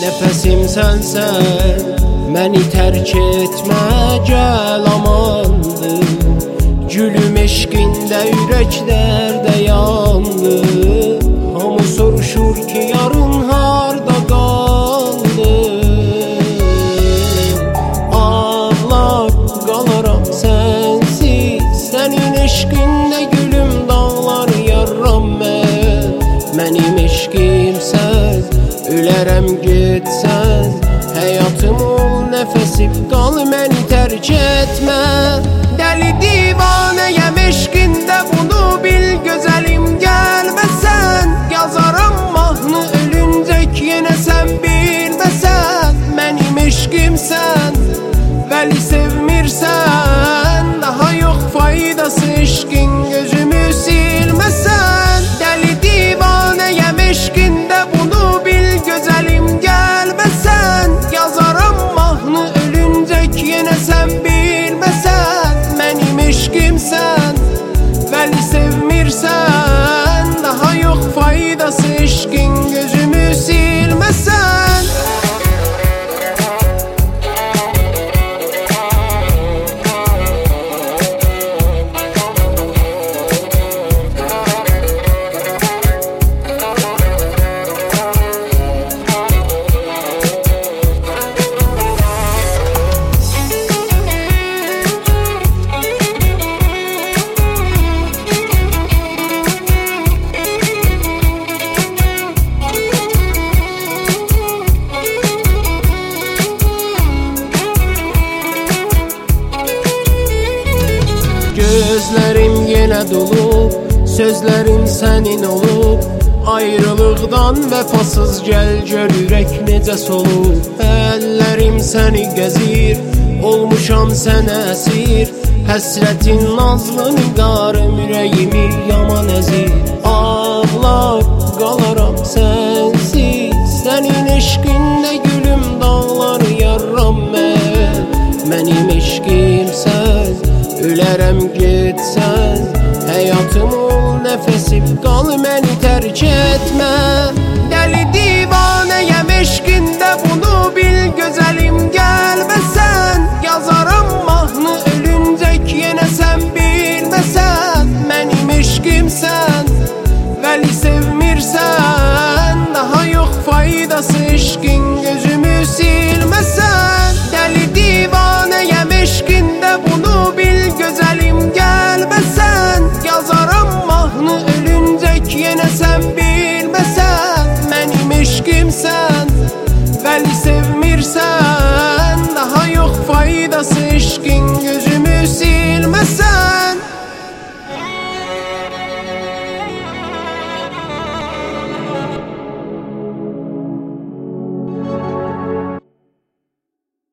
Nəfəsim sənsən, məni tərk etmə, gəl amandır. Gülüm eşqində ürəklərdə yandı. Hamı soruşur ki, yarın harda qaldı. Ağlar qalaram sənsiz, sənin eşqində gülüm dağlar yarram mən. Mənim eşqimsən, ölərəm getsən, həyatım ol, nəfəsim qal, məni tərk etmə. Dəli divanəyəm eşqində, bunu bil gözəlim, gəlməsən. Yazaram mahnı ölüncək, yenə sən bilməsən. Mənim eşqimsən, vəli sevmirsən, daha yox faydası eşqin, gözümü silməsən. Dəli divanəyəm eşqində, bunu bil gözəlim, gəlməsən. Yazaram mahnı ölüncək, yenə sən bilməsən. Mənim eşqimsən, vəli sevmirsən, daha yox faydası eşqin, gözümü silməsən. Gözlərim yenə dolub, sözlərim sənin olub. Ayrılıqdan vəfasız gəl, gör ürək necə solub. Əllərim səni gəzir, olmuşam sənə əsir. Həsrətin nazlı nigarım, ürəyimi yaman əzir. Ağlar qalaram sənsiz, sənin eşqində gülüm dağlar yarram mən. Mənim eşqimsən, ölərəm getsən, həyatım ol, nəfəsim qal, məni tərk etmə. Dəli divanəyəm eşqində, bunu bil gözəlim, gəlməsən. Yazaram mahnı ölüncək, yenə sən bilməsən. Mənim eşqimsən, vəli sevmirsən, daha yox faydası eşqin, gözümü silməsən. Dəli divanəyəm eşqində, bunu bil gözəlim, gəlməsən. Yazaram mahnı ölüncək, yenə sən bilməsən.